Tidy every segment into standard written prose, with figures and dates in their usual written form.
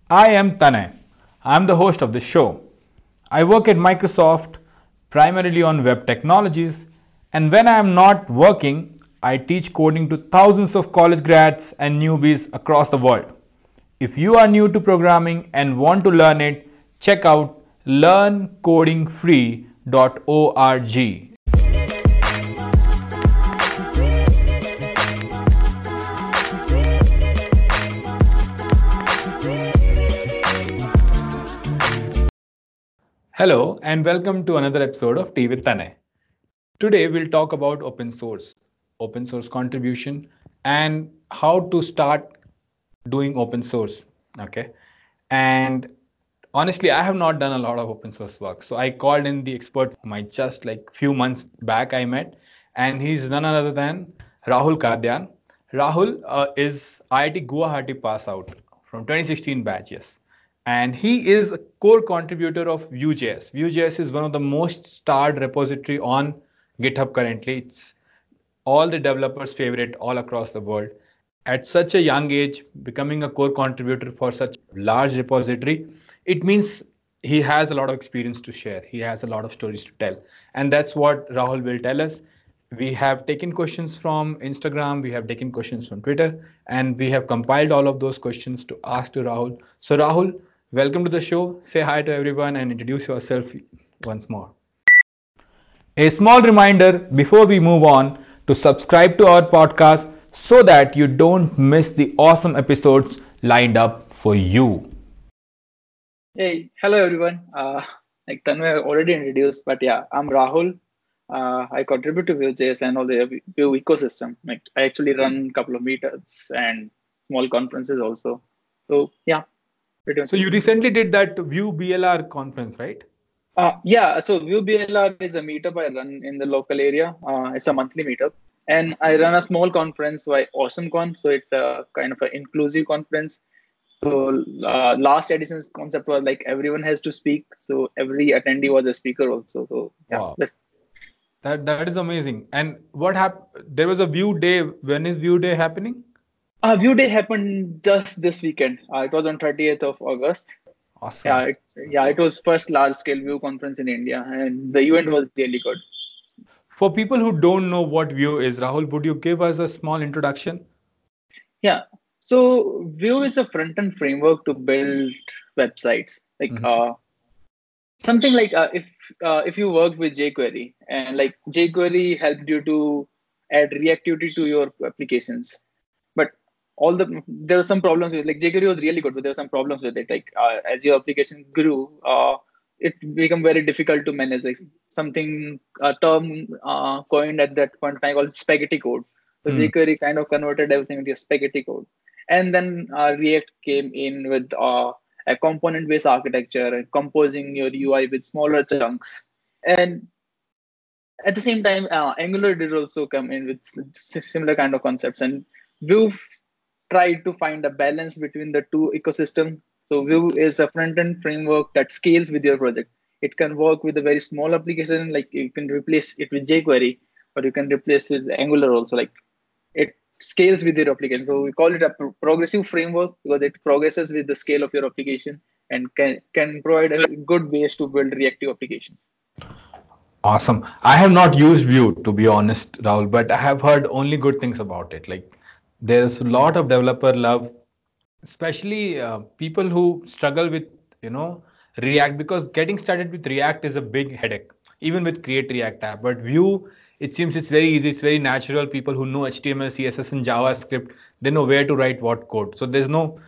I am Tanay. I'm the host of the show. I work at Microsoft primarily on web technologies, and when I am not working, I teach coding to thousands of college grads and newbies across the world. If you are new to programming and want to learn it, check out learncodingfree.org. Hello and welcome to another episode of Tea with Tanay. Today we'll talk about open source contribution, and how to start doing open source. Okay. And honestly, I have not done a lot of open source work. So I called in the expert whom I just like few months back I met, and he's none other than Rahul Kadyan. Rahul is IIT Guwahati pass out from 2016 batch, yes. And he is a core contributor of Vue.js. Vue.js is one of the most starred repository on GitHub currently. It's all the developers' favorite all across the world. At such a young age, becoming a core contributor for such a large repository, it means he has a lot of experience to share. He has a lot of stories to tell. And that's what Rahul will tell us. We have taken questions from Instagram, we have taken questions from Twitter, and we have compiled all of those questions to ask to Rahul. So, Rahul, welcome to the show. Say hi to everyone and introduce yourself once more. A small reminder before we move on to subscribe to our podcast so that you don't miss the awesome episodes lined up for you. Hey, hello everyone. Like Tanmay already introduced, but yeah, I'm Rahul. I contribute to Vue.js and all the Vue ecosystem. Like I actually run a couple of meetups and small conferences also. So yeah, pretty much. So you recently did that Vue BLR conference, right? Yeah, so Vue BLR is a meetup I run in the local area. It's a monthly meetup, and I run a small conference by AwesomeCon. So it's a kind of an inclusive conference. So last edition's concept was like everyone has to speak, so every attendee was a speaker also. So yeah, Wow. that's That is amazing. And what happened? There was a Vue Day. When is Vue Day happening? View Day happened just this weekend. It was on 30th of August. Awesome. Yeah, it was first large scale View conference in India, and the event was really good. For people who don't know what Vue is, Rahul, would you give us a small introduction? Yeah, so Vue is a front end framework to build websites. Like Mhm. something like if you work with jQuery and like jQuery helped you to add reactivity to your applications, but there are some problems with like jQuery was really good, but there are some problems with it. Like as your application grew, it became very difficult to manage. Like something a term coined at that point in time called spaghetti code. So Hmm. jQuery kind of converted everything into a spaghetti code, and then React came in with a component-based architecture and composing your UI with smaller chunks. And at the same time, Angular did also come in with similar kind of concepts, and Vue tried to find a balance between the two ecosystems. So Vue is a front-end framework that scales with your project. It can work with a very small application, like you can replace it with jQuery, or you can replace it with Angular also. Like it scales with your application. So we call it a progressive framework because it progresses with the scale of your application and can provide a good base to build reactive applications. Awesome. I have not used Vue to be honest, Rahul, but I have heard only good things about it. Like there's a lot of developer love, especially people who struggle with, you know, React, because getting started with React is a big headache, even with Create React app. But Vue, it seems it's very easy, it's very natural. People who know HTML, CSS, and JavaScript, they know where to write what code. So there's no,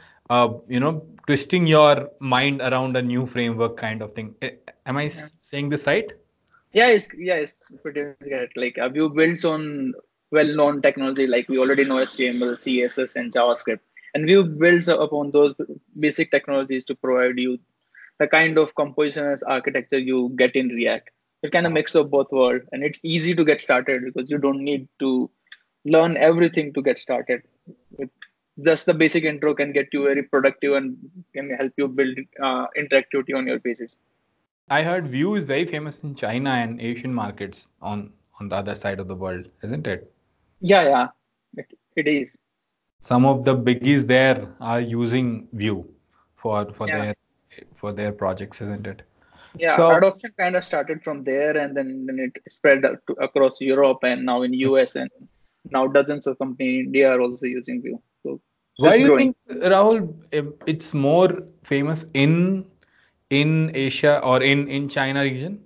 twisting your mind around a new framework kind of thing. Am I saying this right? Yeah, it's pretty much correct. Like Vue builds on well-known technology, like we already know HTML, CSS, and JavaScript, and Vue builds upon those basic technologies to provide you the kind of composition as architecture you get in React. It kind of mix of both worlds, and it's easy to get started because you don't need to learn everything to get started. With just the basic intro can get you very productive and can help you build interactivity on your pages. I heard Vue is very famous in China and Asian markets on the other side of the world, isn't it? Yeah, it is. Some of the biggies there are using Vue for Yeah. their projects, isn't it? Yeah, So adoption kind of started from there, and then it spread out across Europe and now in US, and now dozens of companies in India are also using Vue. So why it's do you growing. think, Rahul, it's more famous in Asia or in China region?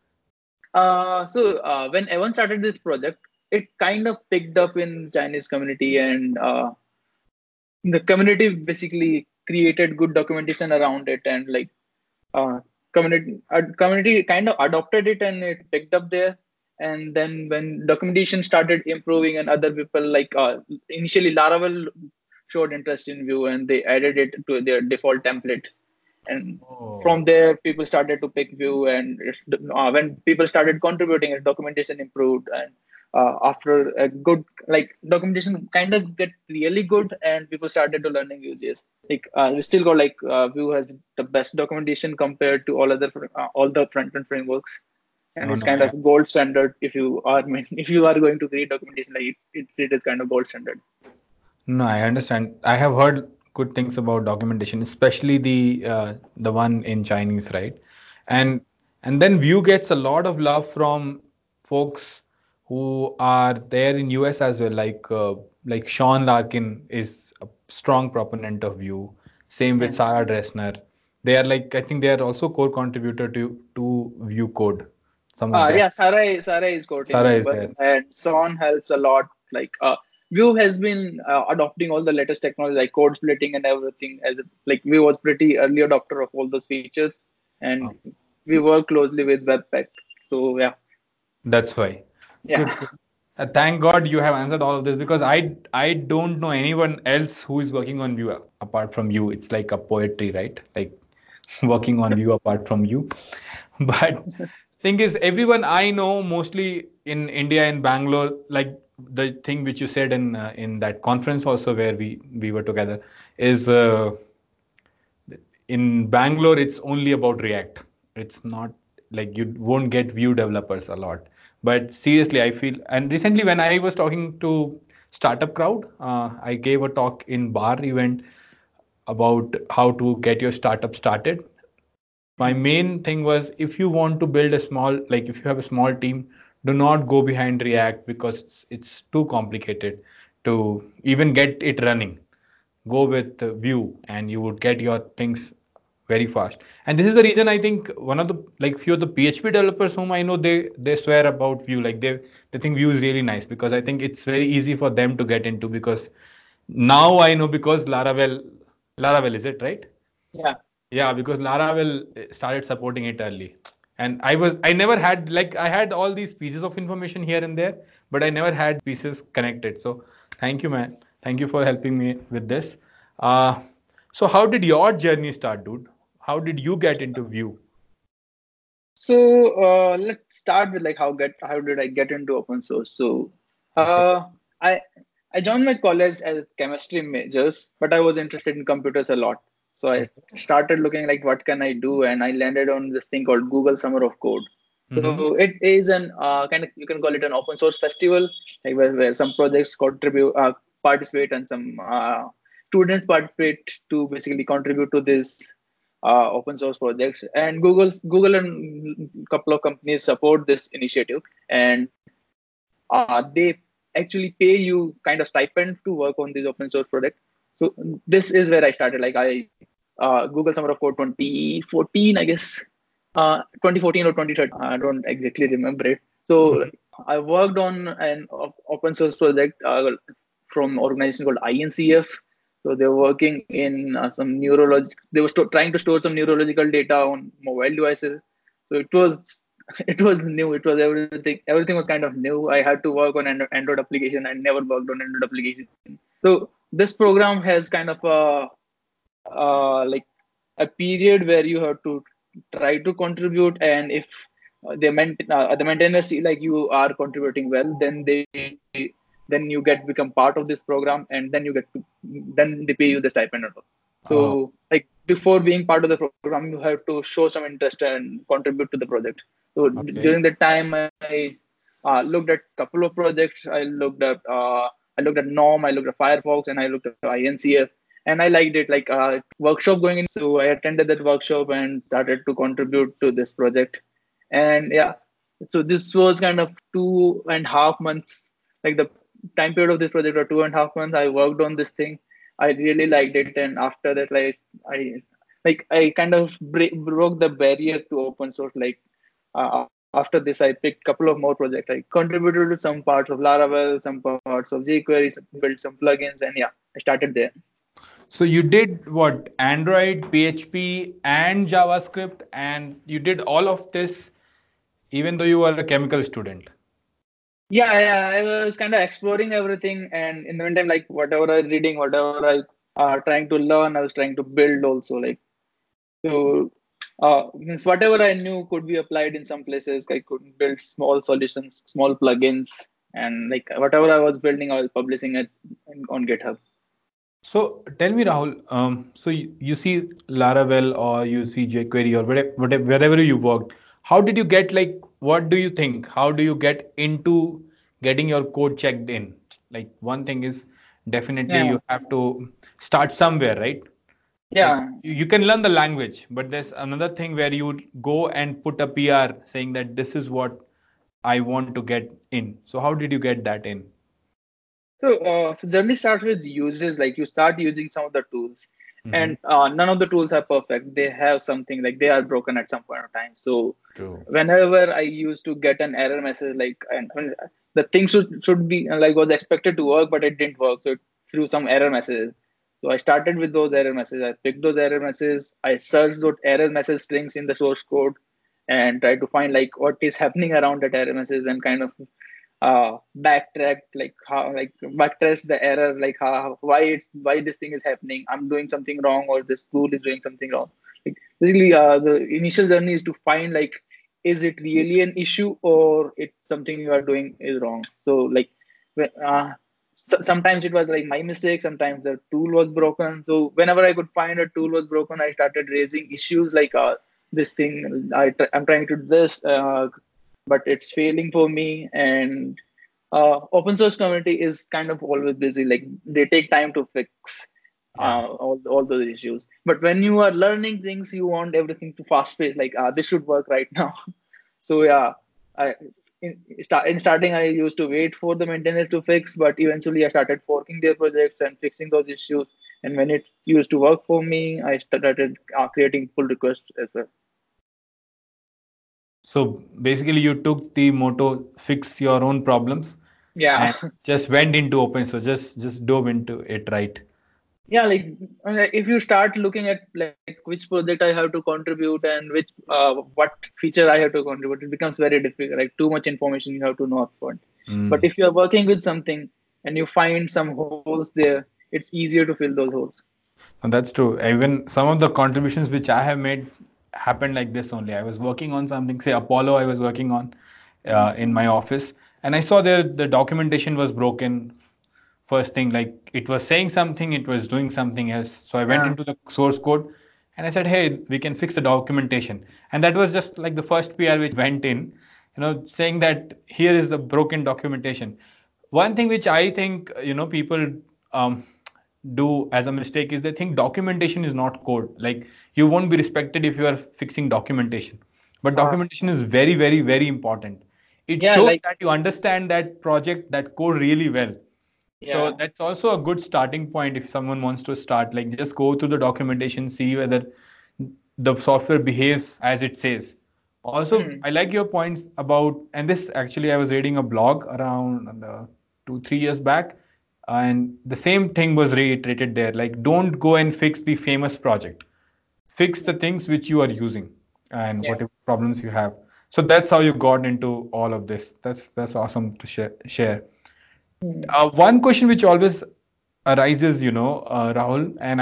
When Evan started this project, it kind of picked up in Chinese community, and the community basically created good documentation around it, and like uh, community kind of adopted it and it picked up there. And then when documentation started improving and other people like initially Laravel showed interest in Vue and they added it to their default template, and Oh. from there people started to pick Vue, and when people started contributing it, documentation improved, and after a good like documentation kind of get really good and people started to learning Vue.js. Like we still got like Vue has the best documentation compared to all the front end frameworks, and Oh it's no, kind of gold standard if you are if you are going to create documentation, like it is kind of gold standard. no, I understand. I have heard good things about documentation, especially the one in Chinese, right? And and then Vue gets a lot of love from folks who are there in US as well, like Sean Larkin is a strong proponent of Vue. Same with Yeah. Sarah Dressner. They are like, I think they are also core contributor to Vue code. Some of them. Yeah, Sarah is core team Sarah is member, there. and Son helps a lot. Like Vue has been adopting all the latest technology like code splitting and everything. Like Vue was pretty early adopter of all those features, and we work closely with Webpack. So yeah, That's why. yeah. Good. Good. Thank God you have answered all of this because I don't know anyone else who is working on Vue apart from you. It's like a poetry, right? Like working on Vue apart from you. But thing is, everyone I know, mostly in India in Bangalore, like the thing which you said in that conference also where we were together, is in Bangalore, it's only about React. It's not like you won't get Vue developers a lot. But seriously, I feel, and recently when I was talking to startup crowd, I gave a talk in bar event about how to get your startup started. My main thing was if you want to build a small, like if you have a small team, do not go behind React because it's too complicated to even get it running. Go with Vue and you would get your things very fast. And this is the reason I think one of the like few of the PHP developers whom I know they swear about Vue, like they think Vue is really nice because I think it's very easy for them to get into because now I know because Laravel is it right? Yeah. Yeah, because Laravel started supporting it early. And I never had, like, I had all these pieces of information here and there, but I never had pieces connected. So thank you, man. Thank you for helping me with this. Uh, so how did your journey start, dude? How did you get into Vue? So let's start with like how did I get into open source? So Okay. uh, I I joined my college as chemistry majors, but I was interested in computers a lot. So I Okay. started looking like what can I do, and I landed on this thing called Google Summer of Code. Mm-hmm. So it is an kind of you can call it an open source festival, like where some projects participate, and some students participate to basically contribute to this open source projects. And Google and a couple of companies support this initiative, and they actually pay you kind of stipend to work on this open source project. So this is where I started. Like I Google Summer of Code 2014, I guess, 2014 or 2013. I don't exactly remember it. So Mm-hmm. I worked on an open source project from an organization called INCF. So they were working in some neurologic. They were trying to store some neurological data on mobile devices. So it was it was new. It was everything. Everything was kind of new. I had to work on Android application. I never worked on Android application. So this program has kind of like a period where you have to try to contribute, and if the maintainers see like you are contributing well, then you get become part of this program, and then they pay you the stipend and all. Oh, So like before being part of the program, you have to show some interest and contribute to the project. So okay. during the time I looked at couple of projects. I looked at GNOME, I looked at Firefox, and I looked at INCF. and I liked it. Like workshop going in, so I attended that workshop and started to contribute to this project. And yeah, so this was kind of 2.5 months, like the time period of this project, or 2.5 months. I worked on this thing. I really liked it, and after that, I kind of broke the barrier to open source. Like after this, I picked a couple of more projects. I contributed to some parts of Laravel, some parts of jQuery, built some plugins, and yeah, I started there. So you did what? Android, PHP, and JavaScript, and you did all of this even though you were a chemical student. Yeah, yeah, I was kind of exploring everything, and in the meantime, like whatever I reading, whatever I trying to learn, I was trying to build also. Like so, means whatever I knew could be applied in some places. I could build small solutions, small plugins, and like whatever I was building, I was publishing it on GitHub. So tell me, Rahul, so you see Laravel or you see jQuery or wherever you worked, how did you get like, what do you think? How do you get into getting your code checked in? Like one thing is definitely Yeah, you have to start somewhere, right? Like yeah. you can learn the language, but there's another thing where you go and put a PR saying that this is what I want to get in. So how did you get that in? So journey starts with uses. Like you start using some of the tools, Hmm. and none of the tools are perfect. They have something like they are broken at some point of time. So True. whenever I used to get an error message, like and the thing should be like was expected to work, but it didn't work. So it threw some error messages. So I started with those error messages. I picked those error messages. I searched those error message strings in the source code and try to find like what is happening around that error message and kind of backtrack like how like backtrace the error like why this thing is happening. I'm doing something wrong or this tool is doing something wrong. Like basically the initial journey is to find like is it really an issue or it's something you are doing is wrong. So like sometimes it was like my mistake, sometimes the tool was broken. So whenever I could find a tool was broken, I started raising issues like this thing I'm trying to do this but it's failing for me. And open source community is kind of always busy. Like they take time to fix Yeah. all those issues. But when you are learning things, you want everything to fast pace. Like this should work right now. So yeah, I in starting I used to wait for the maintainers to fix, but eventually I started forking their projects and fixing those issues. And when it used to work for me, I started creating pull requests as well. So basically, you took the motto fix your own problems Yeah. and just went into open source, just dove into it, right? Yeah, like if you start looking at like which project I have to contribute and which what feature I have to contribute, it becomes very difficult. Like too much information you have to know upfront. But Mm. if you are working with something and you find some holes there, it's easier to fill those holes. And that's true. Even some of the contributions which I have made happened like this only. I was working on something, say Apollo, I was working on Mm. in my office, and I saw there the documentation was broken. First thing, like it was saying something, it was doing something else. So I went Yeah, into the source code and I said, hey, we can fix the documentation. And that was just like the first PR which went in, saying that here is the broken documentation. One thing which I think, people um, do as a mistake is they think documentation is not code. Like you won't be respected if you are fixing documentation. But uh, documentation is very, very, very important. It yeah, shows like that you understand that project, that code really well. So yeah. that's also a good starting point if someone wants to start. Like just go through the documentation, see whether the software behaves as it says. Also, Mm. I like your points about, and this actually I was reading a blog around 2, 3 years back, and the same thing was reiterated there. Like, don't go and fix the famous project. Fix the things which you are using and Yeah. whatever problems you have. So that's how you got into all of this. That's awesome to share. Mm. One question which always arises, Rahul, and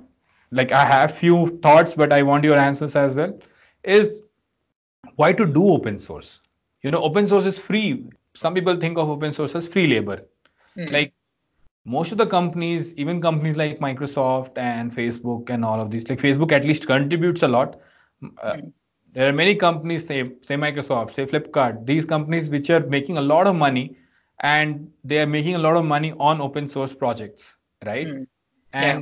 I have few thoughts, but I want your answers as well, is why to do open source? Open source is free. Some people think of open source as free labor. Mm. Like most of the companies, even companies like Microsoft and Facebook and all of these, like Facebook at least contributes a lot. Uh, Mm. there are many companies, say Microsoft, say Flipkart, these companies which are making a lot of money and they are making a lot of money on open source projects, right? Mm. Yeah. And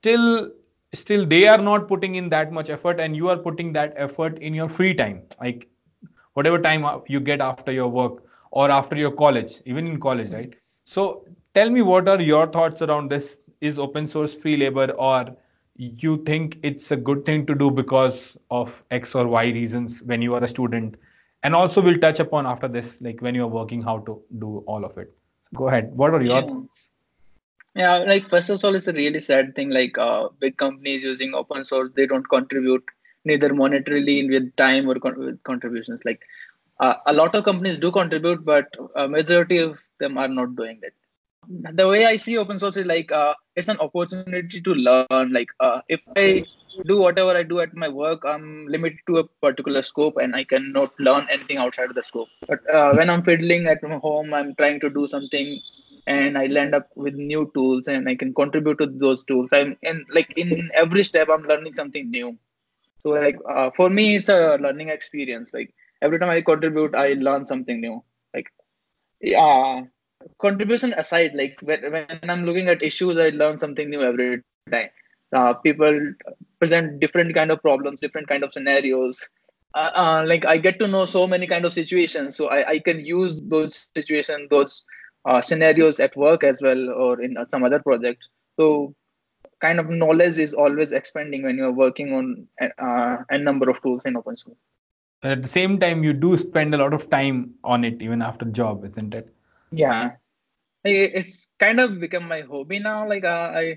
still they are not putting in that much effort, and you are putting that effort in your free time, like whatever time you get after your work or after your college, even in college, right? So tell me, what are your thoughts around this? Is open source free labor, or you think it's a good thing to do because of X or Y reasons when you are a student? And also we'll touch upon after this, like when you're working, how to do all of it. Go ahead. What are your Yeah. thoughts? Yeah, like first of all, it's a really sad thing. Like big companies using open source, they don't contribute neither monetarily with time or with contributions. Like a lot of companies do contribute, but a majority of them are not doing that. The way I see open source is like it's an opportunity to learn. Like if I do whatever I do at my work, I'm limited to a particular scope, and I cannot learn anything outside of the scope. But when I'm fiddling at my home, I'm trying to do something, and I land up with new tools, and I can contribute to those tools. I'm and like in every step, I'm learning something new. So like for me, it's a learning experience. Like every time I contribute, I learn something new. Like yeah, contribution aside, like when I'm looking at issues, I learn something new every time. People present different kind of problems, different kind of scenarios. Like I get to know so many kind of situations, so I can use those situations, those scenarios at work as well, or in some other project. So kind of knowledge is always expanding when you're working on a number of tools in open source. At the same time, you do spend a lot of time on it even after job, isn't it? Yeah. It's kind of become my hobby now. Like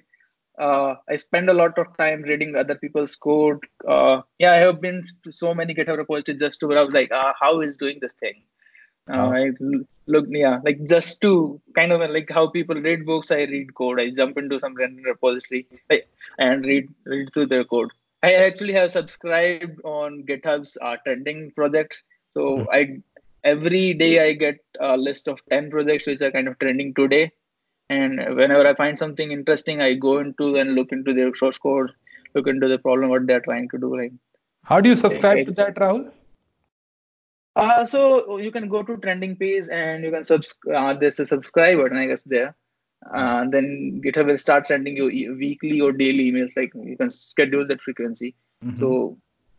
I spend a lot of time reading other people's code. Yeah, I have been to so many GitHub repositories just to browse like how is doing this thing. Oh. Look, yeah, like just to kind of like how people read books, I read code. I jump into some random repository like, and read through their code. I actually have subscribed on GitHub's trending projects. So I every day I get a list of 10 projects which are kind of trending today. And whenever I find something interesting, I go into and look into their source code, look into the problem what they're trying to do. Like, How do you I, subscribe I to that, Rahul? so you can go to trending page and you can there's a subscribe button, I guess there. Oh. Then GitHub will start sending you weekly or daily emails. Like you can schedule that frequency. Mm-hmm. So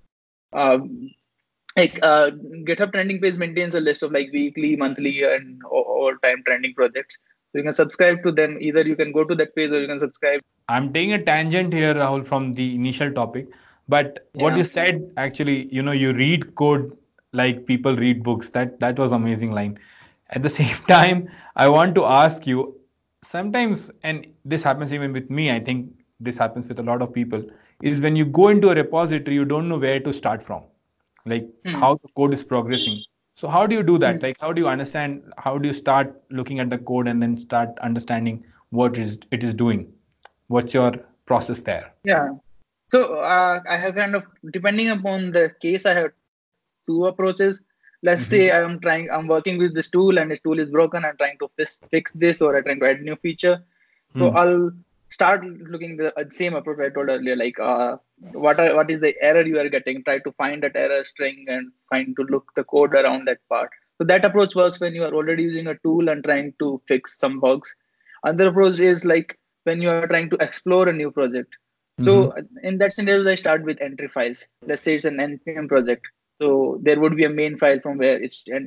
um, like GitHub trending page maintains a list of like weekly, monthly, and all time trending projects. So you can subscribe to them. Either you can go to that page or you can subscribe. I'm taking a tangent here, Rahul, from the initial topic. But what Yeah. you said, actually, you read code like people read books. That was amazing line. At the same time, I want to ask you, sometimes, and this happens even with me, I think this happens with a lot of people, is when you go into a repository, you don't know where to start from, like Hmm. how the code is progressing. So how do you do that? Hmm. Like how do you understand, how do you start looking at the code and then start understanding what is it is doing? What's your process there? Yeah. So I have kind of depending upon the case, I have two approaches. Let's Hmm. say I'm working with this tool and this tool is broken. I'm trying to fix this or I'm trying to add new feature. So Hmm. I'll start looking the same approach I told earlier, like what is the error you are getting? Try to find that error string and find to look the code around that part. So that approach works when you are already using a tool and trying to fix some bugs. Another approach is like when you are trying to explore a new project. Hmm. So in that scenario, I start with entry files. Let's say it's an npm project. So there would be a main file from where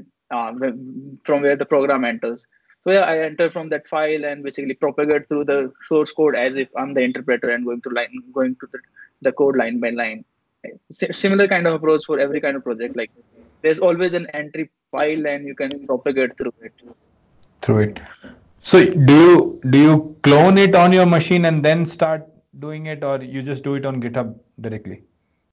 from where the program enters. So yeah, I enter from that file and basically propagate through the source code as if I'm the interpreter and going to the code line by line. Similar kind of approach for every kind of project. Like there's always an entry file and you can propagate through it. Through it. So do you clone it on your machine and then start doing it, or you just do it on GitHub directly?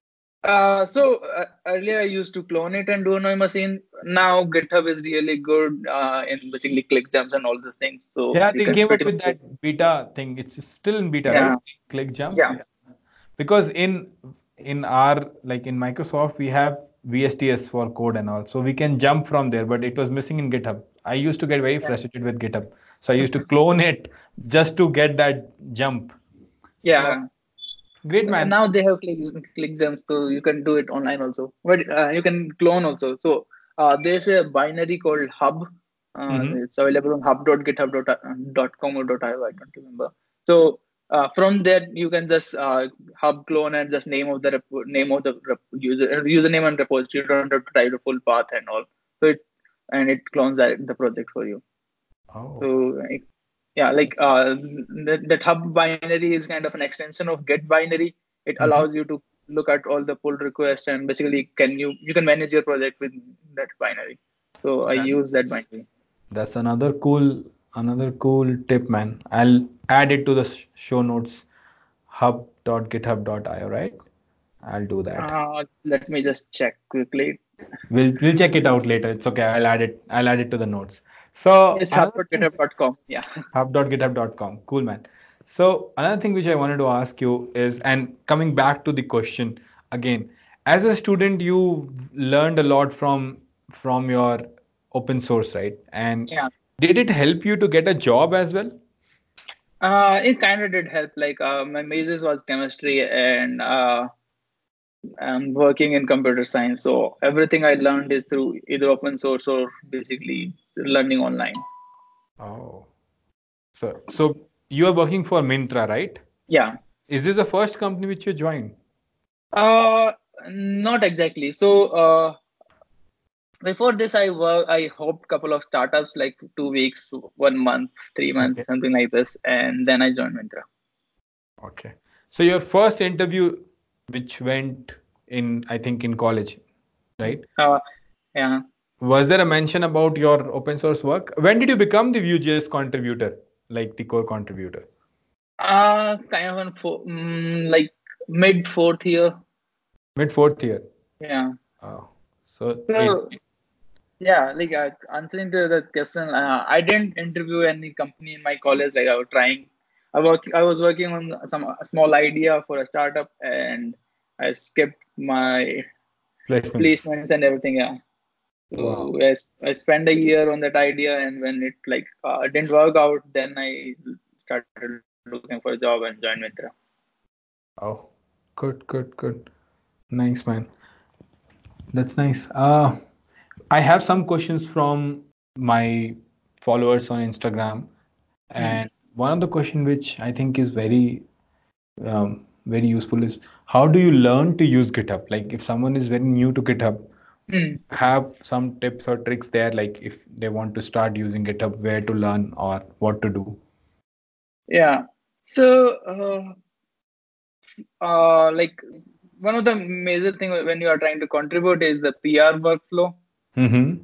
Earlier I used to clone it and do on my machine. Now GitHub is really good in basically click jumps and all these things. So Yeah, you they can came up pretty with much, that beta thing. It's still in beta, right? yeah, Click jump. yeah. Yeah. Because in our, like in Microsoft, we have VSTS for code and all, so we can jump from there. But it was missing in GitHub. I used to get very Yeah. frustrated with GitHub, so I used to clone it just to get that jump. So Yeah. great, man. Now they have click jumps, so you can do it online also. But you can clone also. So there's a binary called Hub. Hmm. It's available on hub.github.com or .io. I don't remember. So from there you can just hub clone and just name of the username and repository. You don't have to type the full path and all. So it clones the project for you. So Oh, yeah, like that's. that hub binary is kind of an extension of get binary. It Mhm. allows you to look at all the pull requests and basically you can manage your project with that binary. So I use that That's binary. that's another cool tip, man. I'll add it to the show notes. Hub.github.io, right? I'll do that. Let me just check quickly. We'll check it out later. It's okay. I'll add it to the notes. So Yes, another thing, hub.github.com. Yeah. hub.github.com. Cool, man. So another thing which I wanted to ask you is, and coming back to the question again, as a student, you learned a lot from your open source, right? And Yeah. did it help you to get a job as well? It kind of did help. Like my majors was chemistry, and I'm working in computer science. So everything I learned is through either open source or basically learning online. Oh, so you are working for Myntra, right? Yeah. Is this the first company which you joined? Uh, Not exactly. So before this, I hoped couple of startups like 2 weeks, 1 month, 3 months, Okay. something like this, and then I joined Myntra. Okay. So your first interview, which went in, I think, in college, right? Uh, yeah. Was there a mention about your open source work? When did you become the Vue.js contributor, like the core contributor? Kind of like mid fourth year. Mid fourth year. Yeah. Oh, so it. So yeah, like answering to the question, I didn't interview any company in my college. Like I was trying, I was working on some small idea for a startup, and I skipped my Placements. placements and everything. Yeah. Wow. So I spent a year on that idea, and when it like didn't work out, then I started looking for a job and joined Mitra. Oh, good, good, good. Nice, man. That's nice. I have some questions from my followers on Instagram, Hmm. and one of the question which I think is very useful is how do you learn to use GitHub? Like if someone is very new to GitHub, Hmm. have some tips or tricks there, like if they want to start using GitHub, where to learn or what to do. Yeah. So like one of the major thing when you are trying to contribute is the PR workflow. Mm-hmm.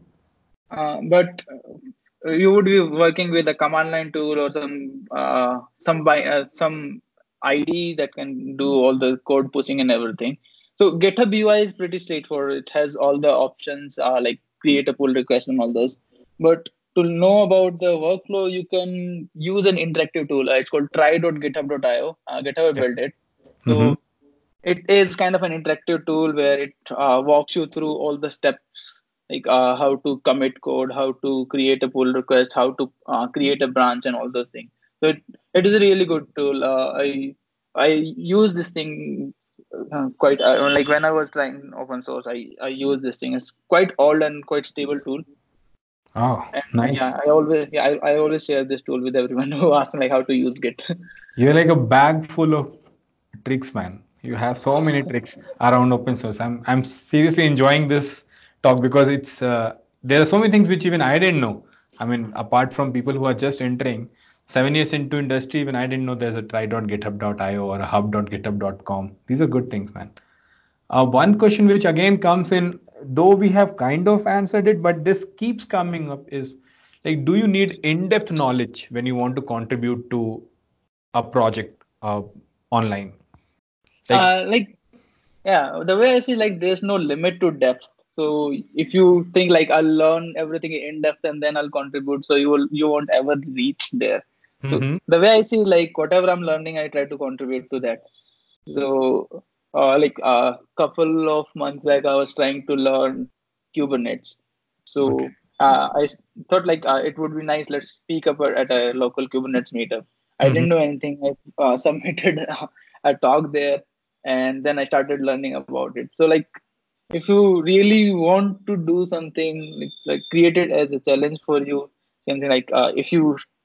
But you would be working with a command line tool or some IDE that can do all the code pushing and everything. So GitHub UI is pretty straightforward. It has all the options like create a pull request and all those. But to know about the workflow, you can use an interactive tool. It's called try.github.io. GitHub Yeah. built it. Mm-hmm. So it is kind of an interactive tool where it walks you through all the steps, like how to commit code, how to create a pull request, how to create a branch, and all those things. So it is a really good tool. I use this thing quite like when I was trying open source. I use this thing. It's quite old and quite stable tool. Oh, And nice. I always share this tool with everyone who asks me like how to use Git. You're like a bag full of tricks, man. You have so many tricks around open source. I'm seriously enjoying this talk because it's there are so many things which even I didn't know. I mean, apart from people who are just entering, 7 years into industry, even I didn't know there's a try.github.io or a hub.github.com. These are good things, man. One question which again comes in, though we have kind of answered it, but this keeps coming up is like, do you need in-depth knowledge when you want to contribute to a project online? Like, Like yeah, the way I see like there's no limit to depth. So if you think like I'll learn everything in depth and then I'll contribute, so you won't ever reach there. So hmm. the way I see like whatever I'm learning, I try to contribute to that. So like a couple of months back, I was trying to learn Kubernetes. Okay. So thought like it would be nice. Let's speak up at a local Kubernetes meetup. I Hmm. didn't know anything. I submitted a talk there, and then I started learning about it. So like if you really want to do something, like create it as a challenge for you. Something like if you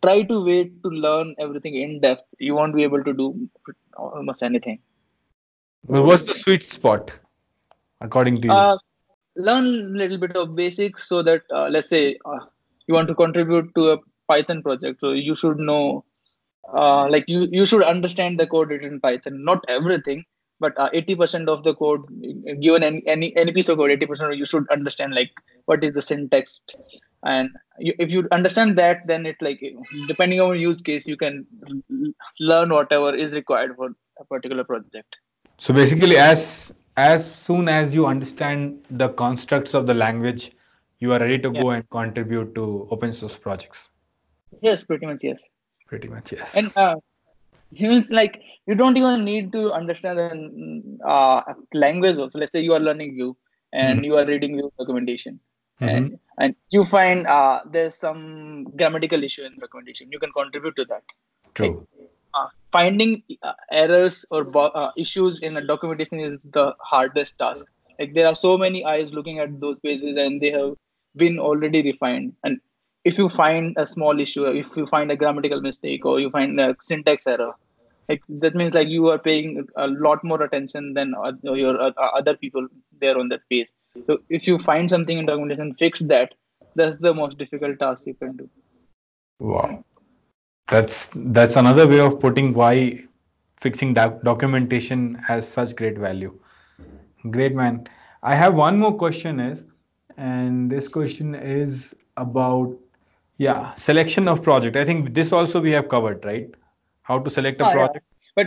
try to wait to learn everything in depth, you won't be able to do almost anything. Well, what's the sweet spot according to you? Uh, Learn a little bit of basics so that let's say you want to contribute to a Python project, so you should know like you should understand the code written in Python, not everything, but 80% of the code given any piece of code, 80% you should understand like what is the syntax, and if you understand that, then it like depending on use case, you can learn whatever is required for a particular project. So basically, as soon as you understand the constructs of the language, you are ready to Yeah. go and contribute to open source projects. Yes, pretty much yes. Pretty much, yes. And humans like you don't even need to understand the language also. Let's say you are learning Vue and you are reading Vue documentation, Mm-hmm. and you find there's some grammatical issue in documentation. You can contribute to that. Like True. finding errors or issues in a documentation is the hardest task. Like there are so many eyes looking at those pages and they have been already refined. And if you find a small issue, if you find a grammatical mistake or you find a syntax error, like that means like you are paying a lot more attention than your other people there on that page. So if you find something in documentation, fix that. That's the most difficult task you can do. Wow. That's another way of putting why fixing documentation has such great value. Great, man. I have one more question and this question is about, yeah, selection of project. I think this also we have covered, right? How to select a Yeah. project. But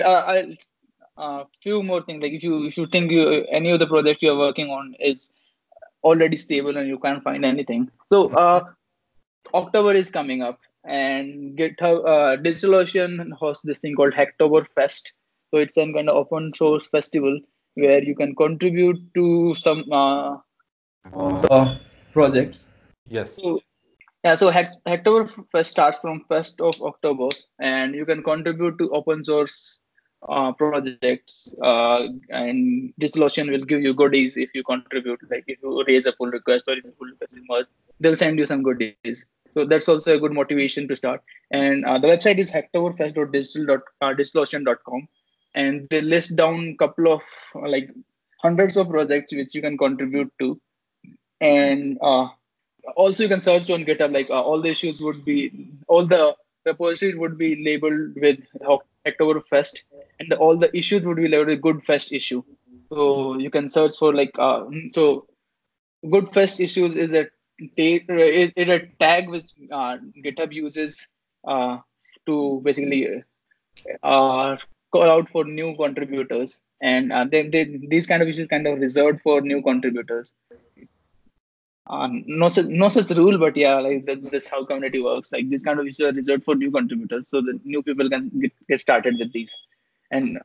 few more things. Like if you think any of the project you're working on is already stable and you can't find anything, so October is coming up, and GitHub DigitalOcean hosts this thing called Hacktoberfest. So it's some kind of open source festival where you can contribute to some of the projects. Yes. So yeah, so Hacktoberfest starts from 1st of October, and you can contribute to open source projects. And DigitalOcean will give you goodies if you contribute. Like if you raise a pull request or if the pull request is merged, they'll send you some goodies. So that's also a good motivation to start. And the website is hacktoberfest.digitalocean.com, and they list down a couple of like hundreds of projects which you can contribute to. And also you can search on GitHub, like all the issues would be, all the repositories would be labeled with Hacktoberfest, and all the issues would be labeled with good fest issue. So you can search for like so good fest issues is a tag which GitHub uses uh, to basically uh, call out for new contributors, and these kind of issues kind of reserved for new contributors. No such rule, but yeah, like that's how community works. Like this kind of issues are reserved for new contributors, so that new people can get started with these. And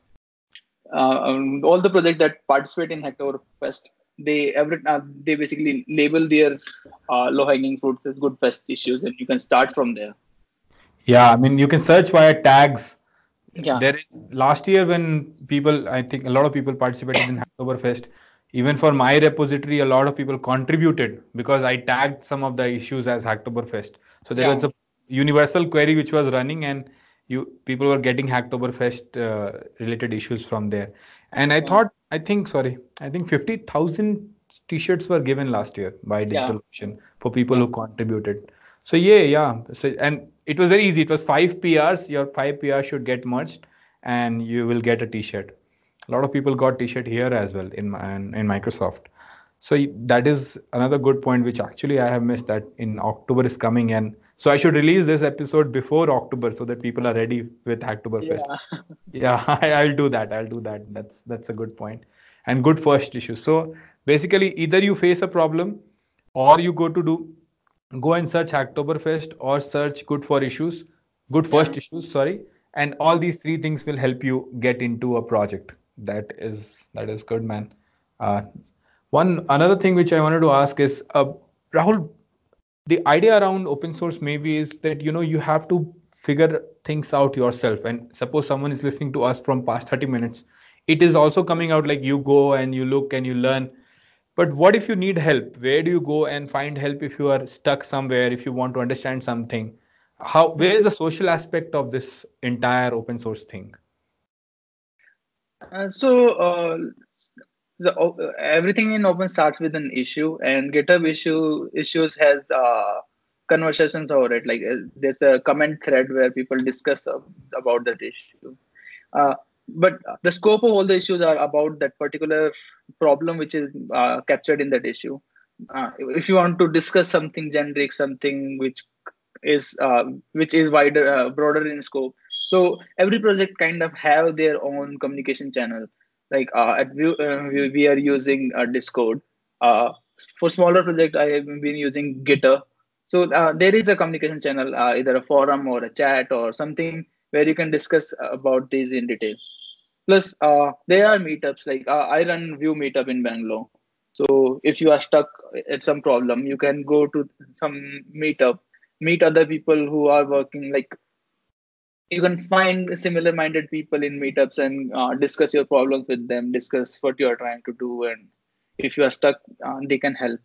all the projects that participate in Hacktoberfest, they basically label their low hanging fruits as good fest issues, and you can start from there. Yeah, I mean, you can search via tags. Yeah, There is last year when people, I think a lot of people participated in Hacktoberfest. Even for my repository, a lot of people contributed because I tagged some of the issues as Hacktoberfest. So there was yeah, a universal query which was running, and you people were getting Hacktoberfest related issues from there. And yeah, I think 50,000 t-shirts were given last year by yeah, DigitalOcean for people yeah. who contributed. So yeah. So, and it was very easy. It was five PRs. Your five PRs should get merged, and you will get a T-shirt. A lot of people got T-shirt here as well in Microsoft. So that is another good point, which actually I have missed that in October is coming, and so I should release this episode before October so that people are ready with Hacktoberfest. Yeah. Yeah, I'll do that. I'll do that. That's a good point, and good first issue. So basically, either you face a problem, or you go and search Hacktoberfest or search good Yeah. first issues, sorry, and all these three things will help you get into a project. That is good, man. Uh, one another thing which I wanted to ask is, Rahul, the idea around open source maybe is that you have to figure things out yourself. And suppose someone is listening to us from past 30 minutes, it is also coming out like you go and you look and you learn, but what if you need help? Where do you go and find help if you are stuck somewhere, if you want to understand something? Where is the social aspect of this entire open source thing? So everything in open starts with an issue, and GitHub issues has conversations over it. Like there's a comment thread where people discuss about that issue. Uh, but the scope of all the issues are about that particular problem which is captured in that issue. If you want to discuss something generic, something which is wider, broader in scope. So every project kind of have their own communication channel. Like at Vue, we are using Discord. Uh, for smaller project, I have been using Gitter. So there is a communication channel, either a forum or a chat or something where you can discuss about these in detail. Plus, there are meetups. Like I run Vue meetup in Bangalore. So if you are stuck at some problem, you can go to some meetup, meet other people who are working. Like you can find similar minded people in meetups and discuss your problems with them, discuss what you are trying to do, and if you are stuck, they can help.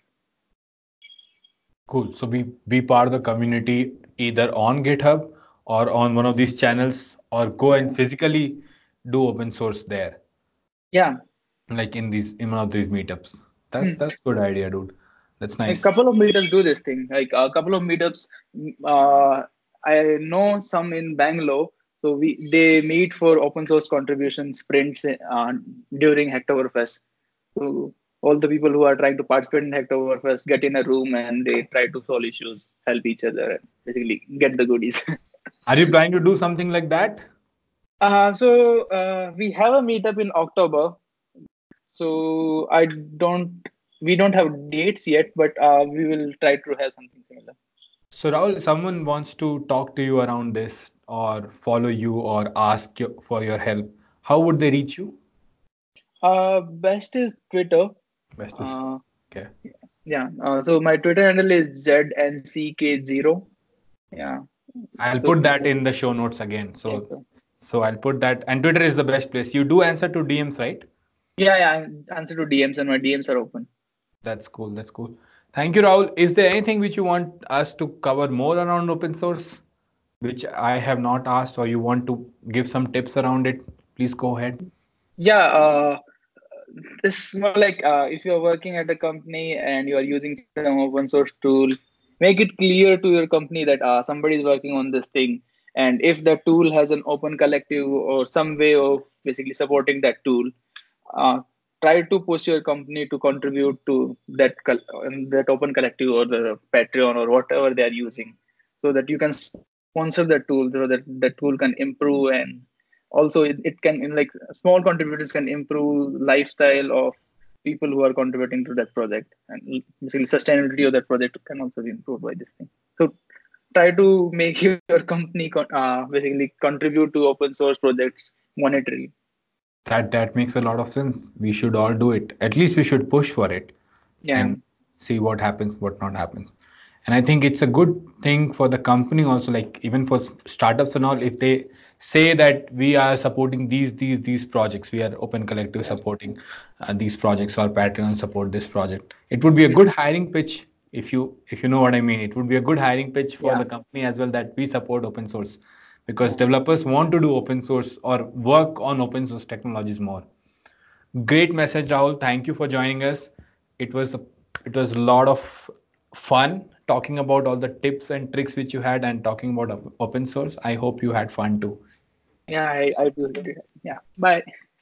Cool. So be part of the community either on GitHub or on one of these channels, or go Yeah, and physically do open source there, yeah. like in one of these meetups. That's Hmm. that's good idea, dude. That's A nice. couple of meetups do this thing. Like a couple of meetups, uh, I know some in Bangalore. So they meet for open source contribution sprints during Hacktoberfest. So all the people who are trying to participate in Hacktoberfest get in a room and they try to solve issues, help each other, and basically get the goodies. Are you planning to do something like that? So we have a meetup in October. So we don't have dates yet, but we will try to have something similar. So Rahul, if someone wants to talk to you around this or follow you or ask you for your help, how would they reach you? Best is Twitter. Best is Uh, okay. yeah. So my Twitter handle is ZNCK0. Yeah. I'll So put that in the show notes again. yeah, So I'll put that. And Twitter is the best place. You do answer to DMs, right? yeah. I answer to DMs and my DMs are open. That's cool. That's cool. Thank you, Rahul. Is there anything which you want us to cover more around open source, which I have not asked, or you want to give some tips around it? Please go ahead. Yeah. This is more like if you're working at a company and you are using some open source tool, make it clear to your company that somebody is working on this thing. And if the tool has an open collective or some way of basically supporting that tool, uh, try to push your company to contribute to that open collective or the Patreon or whatever they are using, so that you can sponsor that tool so that the tool can improve. And also it can, like, small contributors can improve lifestyle of people who are contributing to that project, and basically sustainability of that project can also be improved by this thing. So try to make your company basically contribute to open source projects monetarily. That makes a lot of sense. We should all do it. At least we should push for it Yeah. and see what happens, what not happens. And I think it's a good thing for the company also, like even for startups and all, if they say that we are supporting these projects, we are Open Collective Yeah. supporting these projects, or Patreon support this project. It would be a good hiring pitch, if you know what I mean. It would be a good hiring pitch for Yeah. the company as well, that we support open source, because Yeah. developers want to do open source or work on open source technologies more. Great message, Rahul. Thank you for joining us. It was a, it was a lot of fun talking about all the tips and tricks which you had and talking about open source. I hope you had fun too. Yeah, I do agree. Yeah. Bye.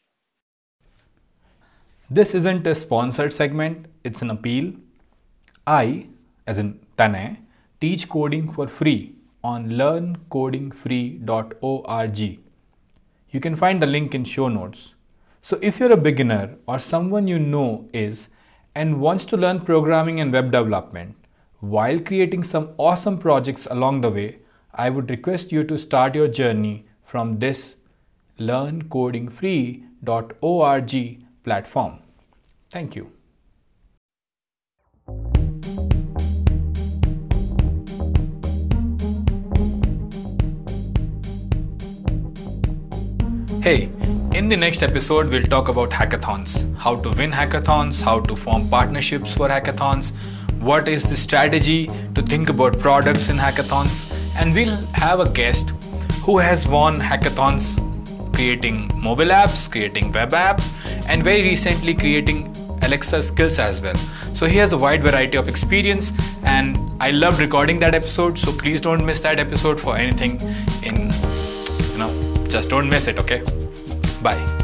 This isn't a sponsored segment, it's an appeal. I, as in Tanay, teach coding for free on learncodingfree.org. You can find the link in show notes. So if you're a beginner or someone you know is and wants to learn programming and web development while creating some awesome projects along the way, I would request you to start your journey from this learncodingfree.org platform. Thank you. Hey, in the next episode, we'll talk about hackathons, how to win hackathons, how to form partnerships for hackathons, what is the strategy to think about products in hackathons, and we'll have a guest who has won hackathons creating mobile apps, creating web apps, and very recently creating Alexa skills as well. So he has a wide variety of experience, and I loved recording that episode. So please don't miss that episode for anything. Just don't miss it, okay? Bye.